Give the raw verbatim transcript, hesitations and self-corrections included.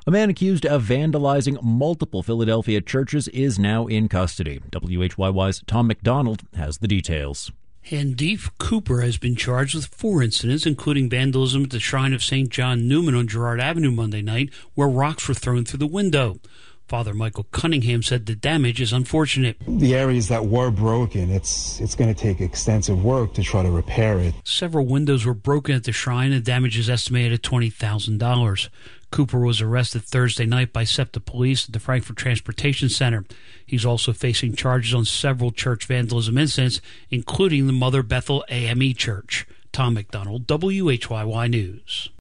A man accused of vandalizing multiple Philadelphia churches is now in custody. W H Y Y's Tom McDonald has the details. Handeef Cooper has been charged with four incidents, including vandalism at the Shrine of Saint John Newman on Girard Avenue Monday night, where rocks were thrown through the window. Father Michael Cunningham said the damage is unfortunate. The areas that were broken, it's it's going to take extensive work to try to repair it. Several windows were broken at the shrine, and damage is estimated at twenty thousand dollars. Cooper was arrested Thursday night by SEPTA police at the Frankfort Transportation Center. He's also facing charges on several church vandalism incidents, including the Mother Bethel A M E Church. Tom McDonald, W H Y Y News.